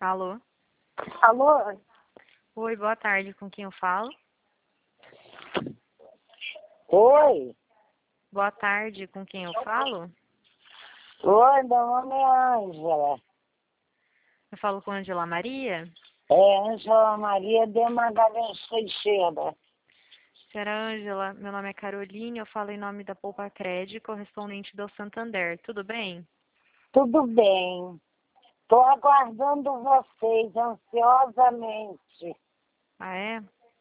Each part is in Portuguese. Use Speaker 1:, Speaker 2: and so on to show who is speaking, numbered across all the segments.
Speaker 1: Alô?
Speaker 2: Alô?
Speaker 1: Oi, boa tarde. Com quem eu falo?
Speaker 2: Oi?
Speaker 1: Boa tarde. Com quem eu falo?
Speaker 2: Oi, meu nome é Ângela.
Speaker 1: Eu falo com Angela Maria?
Speaker 2: É Ângela Maria de Magalhães Teixeira.
Speaker 1: Senhora Ângela, meu nome é Caroline, eu falo em nome da Poupa Crédito, correspondente do Santander. Tudo bem?
Speaker 2: Tudo bem. Estou aguardando vocês ansiosamente.
Speaker 1: Ah, é?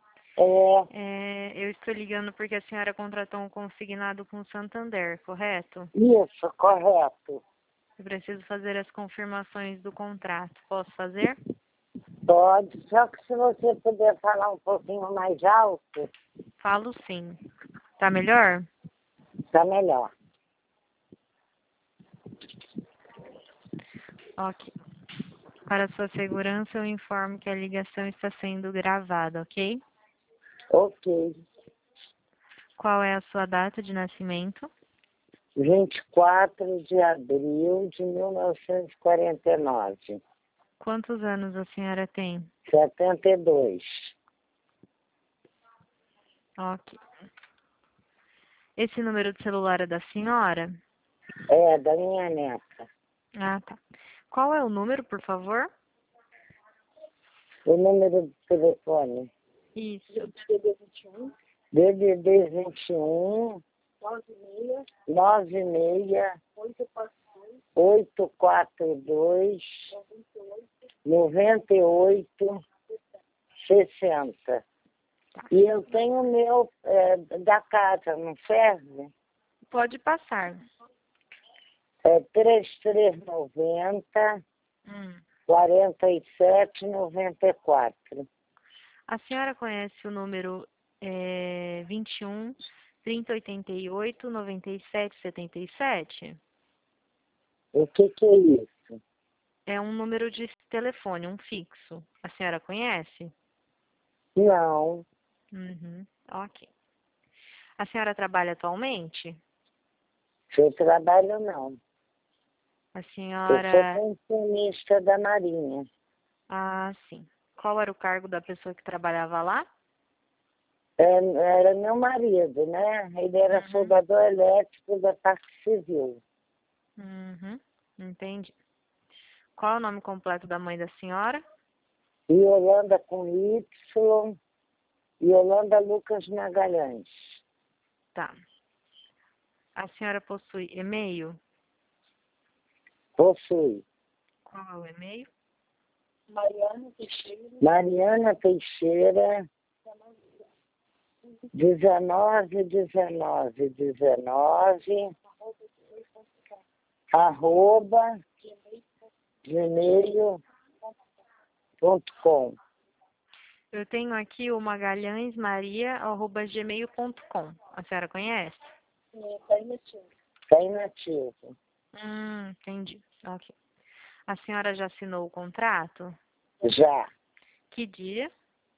Speaker 1: Eu estou ligando porque a senhora contratou um consignado com o Santander, correto?
Speaker 2: Isso, correto.
Speaker 1: Eu preciso fazer as confirmações do contrato. Posso fazer?
Speaker 2: Pode, só que se você puder falar um pouquinho mais alto,
Speaker 1: Falo sim. Tá melhor?
Speaker 2: tá melhor.
Speaker 1: Ok. Para sua segurança, eu informo que a ligação está sendo gravada, ok?
Speaker 2: Ok.
Speaker 1: Qual é a sua data de nascimento?
Speaker 2: 24 de abril de 1949.
Speaker 1: Quantos anos a senhora tem?
Speaker 2: 72.
Speaker 1: Ok. Esse número de celular é da senhora?
Speaker 2: É, da minha neta.
Speaker 1: Ah, tá. Qual é o número, por favor?
Speaker 2: O número de telefone.
Speaker 1: Isso.
Speaker 2: DDD 21 96 842 98 60.
Speaker 1: Tá.
Speaker 2: E eu tenho o meu da casa, não serve?
Speaker 1: Pode passar.
Speaker 2: É 3390
Speaker 1: Hum.
Speaker 2: 47 94.
Speaker 1: A senhora conhece o número 21 30 88 97 77?
Speaker 2: O que é isso?
Speaker 1: É um número de telefone, um fixo. A senhora conhece?
Speaker 2: Não,
Speaker 1: Uhum. Ok. A senhora trabalha atualmente?
Speaker 2: eu trabalho não.
Speaker 1: A
Speaker 2: Eu
Speaker 1: senhora.
Speaker 2: sou pensionista da Marinha.
Speaker 1: Ah, sim. Qual era o cargo da pessoa que trabalhava lá?
Speaker 2: Era meu marido, né? Ele era
Speaker 1: Uhum.
Speaker 2: soldador elétrico da parte civil.
Speaker 1: Uhum. Entendi. Qual é o nome completo da mãe da senhora?
Speaker 2: Yolanda com Y, Yolanda Lucas Magalhães.
Speaker 1: Tá. A senhora possui e-mail?
Speaker 2: Possui.
Speaker 1: Qual é o e-mail?
Speaker 2: Mariana Teixeira, 19 arroba gmail.com.
Speaker 1: Eu tenho aqui o magalhãesmaria@gmail.com. A senhora conhece?
Speaker 2: Está inativo.
Speaker 1: Entendi. Ok. A senhora já assinou o contrato?
Speaker 2: Já.
Speaker 1: Que dia?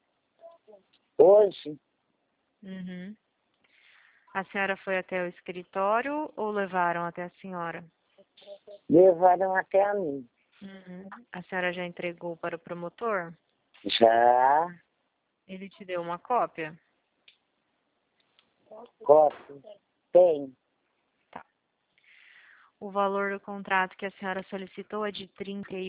Speaker 2: Hoje,
Speaker 1: Uhum. A senhora foi até o escritório ou levaram até a senhora?
Speaker 2: levaram até a mim.
Speaker 1: Uhum. A senhora já entregou para o promotor?
Speaker 2: Já.
Speaker 1: Ele te deu uma cópia?
Speaker 2: Cópia. Tem.
Speaker 1: Tá. O valor do contrato que a senhora solicitou é de R$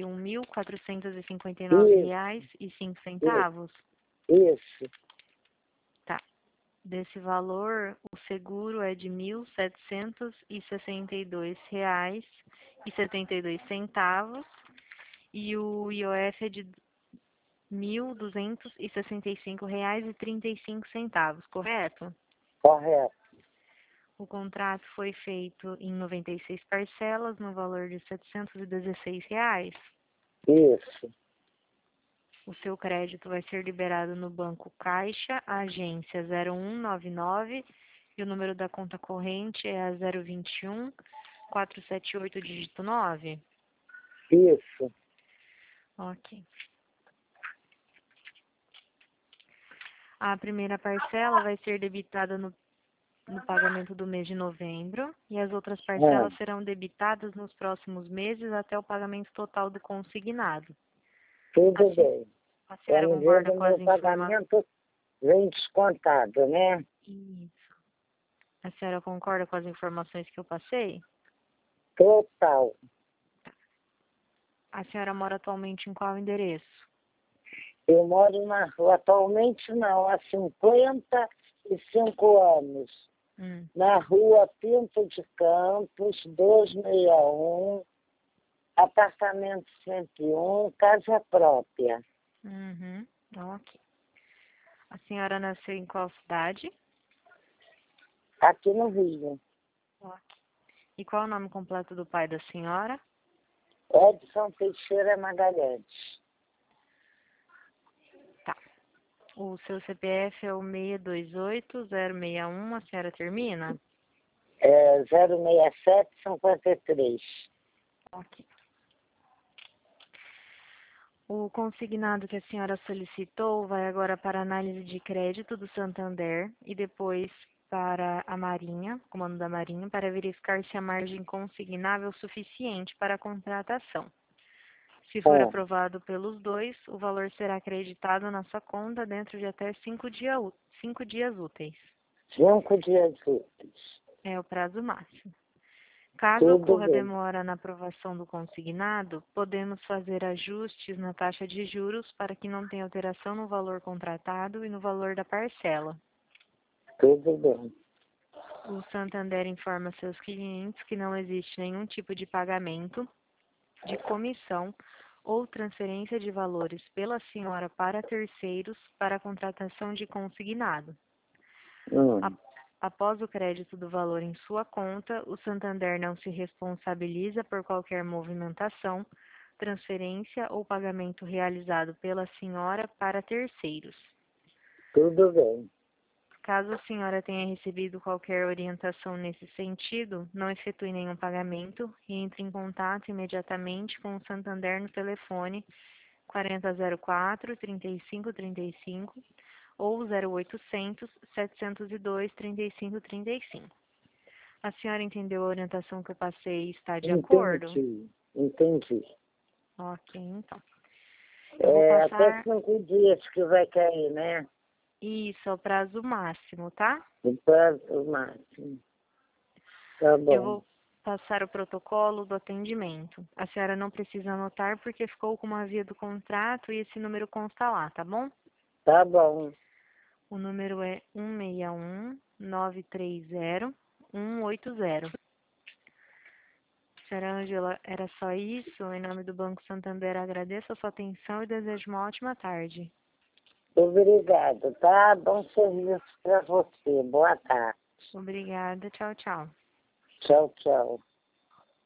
Speaker 1: 31.459,05?
Speaker 2: Isso.
Speaker 1: Tá. Desse valor, o seguro é de R$ 1.762,72 e o IOF é de R$ 1.265,35, correto?
Speaker 2: Correto.
Speaker 1: O contrato foi feito em 96 parcelas, no valor de R$ 716.
Speaker 2: Isso.
Speaker 1: O seu crédito vai ser liberado no Banco Caixa, a agência 0199, e o número da conta corrente é a 021 478 dígito 9.
Speaker 2: Isso.
Speaker 1: Ok. A primeira parcela vai ser debitada no pagamento do mês de novembro e as outras
Speaker 2: Ah,
Speaker 1: parcelas serão debitadas nos próximos meses até o pagamento total do consignado.
Speaker 2: Tudo bem.
Speaker 1: A senhora
Speaker 2: Quando
Speaker 1: concorda
Speaker 2: o
Speaker 1: com as
Speaker 2: meu
Speaker 1: informações?
Speaker 2: pagamento vem descontado, né?
Speaker 1: Isso. A senhora concorda com as informações que eu passei?
Speaker 2: Total.
Speaker 1: A senhora mora atualmente em qual endereço?
Speaker 2: Eu moro na rua, atualmente não, há 55 anos.
Speaker 1: Hum.
Speaker 2: Na rua Pinto de Campos, 261, apartamento 101, casa própria.
Speaker 1: Uhum. Ok. A senhora nasceu em qual cidade?
Speaker 2: Aqui no Rio.
Speaker 1: Ok. E qual é o nome completo do pai da senhora?
Speaker 2: Edson Teixeira Magalhães.
Speaker 1: Tá. O seu CPF é o 628061, a senhora termina?
Speaker 2: 06753.
Speaker 1: Ok. O consignado que a senhora solicitou vai agora para a análise de crédito do Santander e depois para a Marinha, comando da Marinha, para verificar se a margem consignável é suficiente para a contratação. Se for aprovado pelos dois, o valor será acreditado na sua conta dentro de até 5 dias úteis.
Speaker 2: 5 dias úteis.
Speaker 1: É o prazo máximo. Caso
Speaker 2: Tudo
Speaker 1: ocorra
Speaker 2: bem.
Speaker 1: demora na aprovação do consignado, podemos fazer ajustes na taxa de juros para que não tenha alteração no valor contratado e no valor da parcela.
Speaker 2: Tudo bem.
Speaker 1: O Santander informa seus clientes que não existe nenhum tipo de pagamento, de comissão ou transferência de valores pela senhora para terceiros para a contratação de consignado. Após o crédito do valor em sua conta, o Santander não se responsabiliza por qualquer movimentação, transferência ou pagamento realizado pela senhora para terceiros.
Speaker 2: Tudo bem.
Speaker 1: Caso a senhora tenha recebido qualquer orientação nesse sentido, não efetue nenhum pagamento e entre em contato imediatamente com o Santander no telefone 4004-3535 ou 0800 702 3535. A senhora entendeu a orientação que eu passei e está de acordo?
Speaker 2: Entendi.
Speaker 1: Ok, então. Eu vou passar...
Speaker 2: Até 5 dias que vai cair, né?
Speaker 1: Isso, é o prazo máximo, tá?
Speaker 2: O prazo máximo. Tá bom.
Speaker 1: Eu vou passar o protocolo do atendimento. A senhora não precisa anotar porque ficou com uma via do contrato e esse número consta lá, tá bom?
Speaker 2: Tá bom.
Speaker 1: O número é 161-930-180. Senhora Ângela, era só isso. Em nome do Banco Santander, agradeço a sua atenção e desejo uma ótima tarde.
Speaker 2: Obrigado, tá? Bom serviço para você. Boa tarde.
Speaker 1: Obrigada. Tchau, tchau.
Speaker 2: Tchau, tchau.